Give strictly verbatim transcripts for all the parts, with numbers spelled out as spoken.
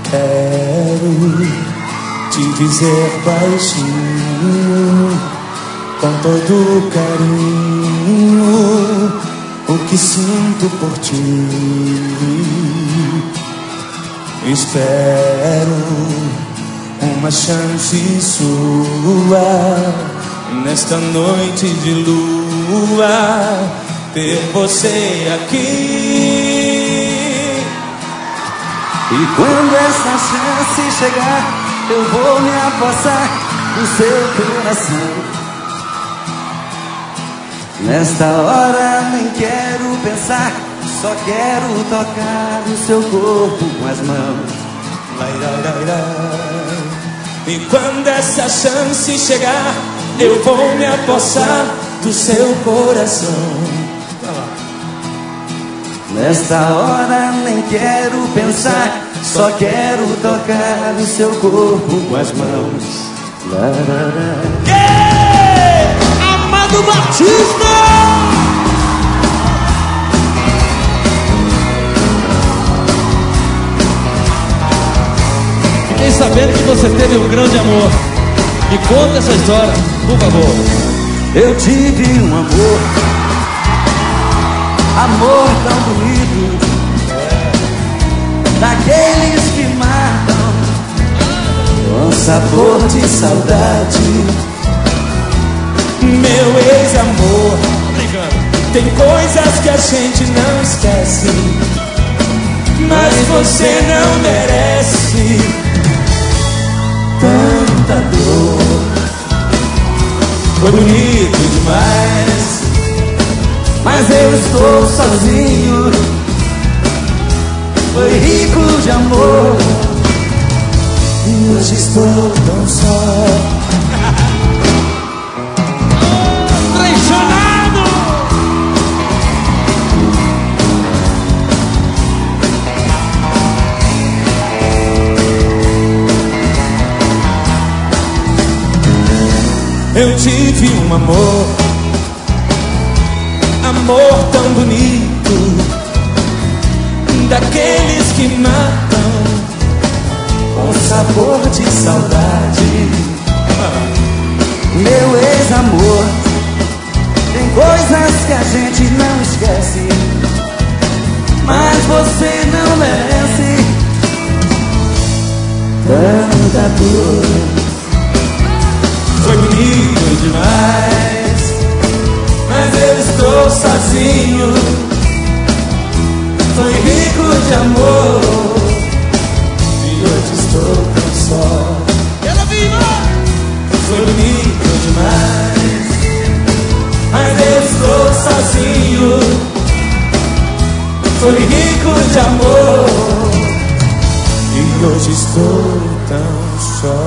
Quero te dizer baixinho, com todo carinho, o que sinto por ti. Espero uma chance sua nesta noite de lua, ter você aqui. E quando essa chance chegar, eu vou me apossar do seu coração. Nesta hora nem quero pensar, só quero tocar o seu corpo com as mãos. E quando essa chance chegar, eu vou me apossar do seu coração. Nesta hora nem quero pensar, só quero tocar o seu corpo com as mãos. Yeah! Amado Batista! Fiquei sabendo que você teve um grande amor. Me conta essa história, por favor. Eu tive um amor, amor tão bonito, daqueles que matam, com sabor de saudade. Meu ex-amor, tem coisas que a gente não esquece, mas você não merece tanta dor. Foi bonito demais, mas eu estou sozinho. Foi rico de amor, e hoje estou tão só. Traicionado! Eu tive um amor, amor tão bonito, daqueles que matam, com sabor de saudade. meu ex-amor. Tem coisas que a gente não esquece, mas você não merece tanta dor. Foi bonito demais, mas eu estou sozinho. Foi rico de amor, e hoje estou tão só. Foi bonito demais, mas eu estou sozinho. Foi rico de amor, e hoje estou tão só.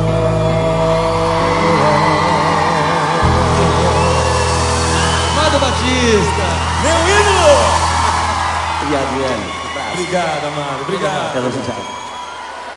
Batista, meu ídolo! Obrigado, Guilherme. Obrigado, amado. Obrigado. Obrigado.